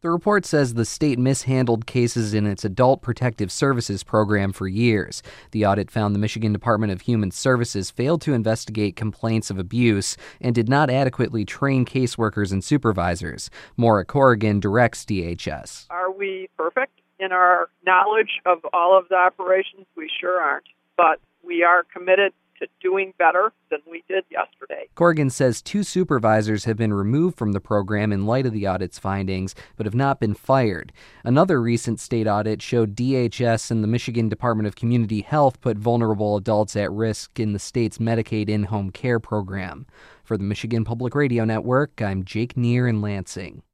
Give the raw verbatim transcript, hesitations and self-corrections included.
The report says the state mishandled cases in its Adult Protective Services program for years. The audit found the Michigan Department of Human Services failed to investigate complaints of abuse and did not adequately train caseworkers and supervisors. Maura Corrigan directs D H S. Are we perfect in our knowledge of all of the operations? We sure aren't, but we are committed to doing better than we did yesterday. Corrigan says two supervisors have been removed from the program in light of the audit's findings, but have not been fired. Another recent state audit showed D H S and the Michigan Department of Community Health put vulnerable adults at risk in the state's Medicaid in-home care program. For the Michigan Public Radio Network, I'm Jake Neer in Lansing.